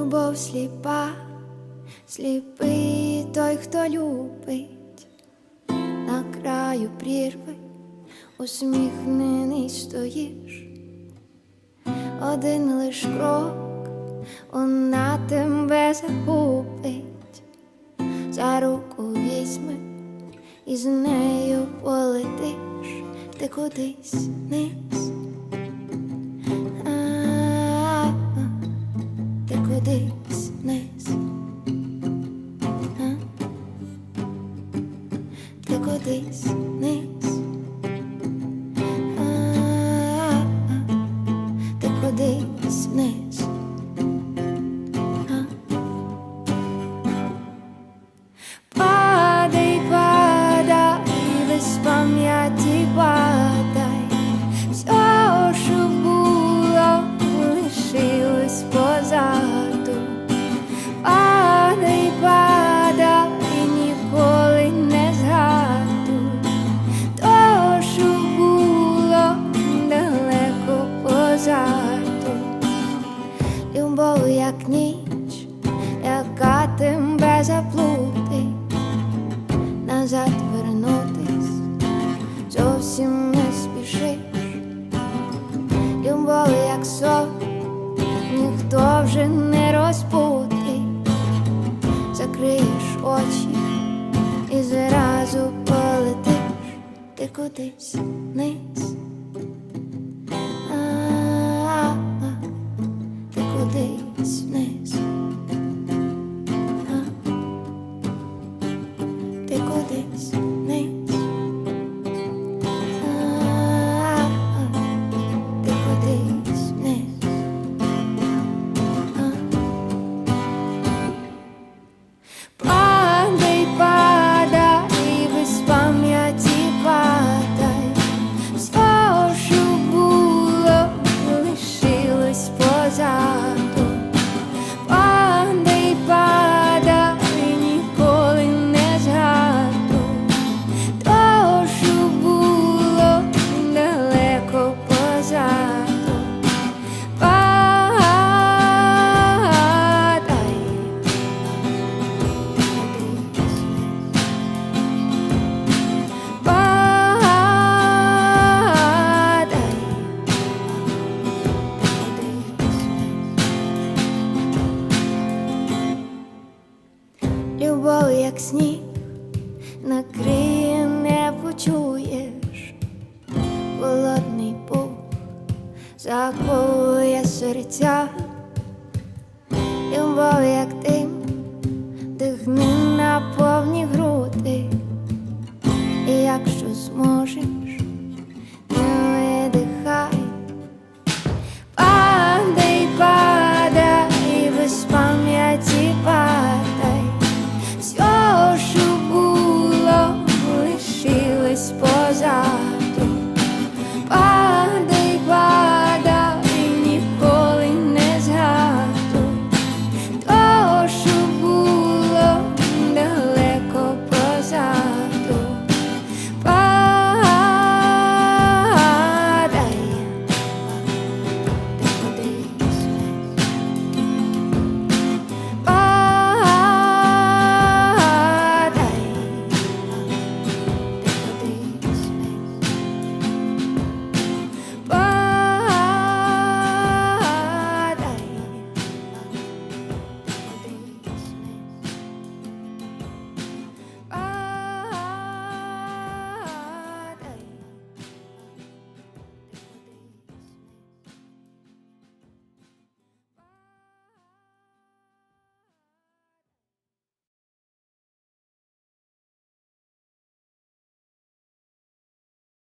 Любов сліпа, сліпий той, хто любить, на краю прірви усміхнений стоїш. Один лиш крок, вона тебе загубить, за руку візьми і з нею полетиш ти кудись вниз. Ти кудись вниз. Ти кудись вниз. Ти кудись вниз. Падай, падай, без пам'яті падай. Все, що було, лишилось позаду. Падай, падай, ніколи не згадуй то, що було далеко позаду. Любов, як ніч, яка тебе заплутить, назад вернутись зовсім не спішиш. Любов, як сон, ніхто вже не розпутить. Закриєш очі і зразу полетиш ти кудись вниз. Ти кудись вниз. Ти кудись вниз. Ти кудись вниз. Падай, падай, без пам'яті падай. Все, що було, лишилось позаду. Падай, падай, ніколи не згадуй то, що було далеко позаду. Падай. Любов, як сніг, накриє, не почуєш. Холодний пух заколує серця. Любов, як ти,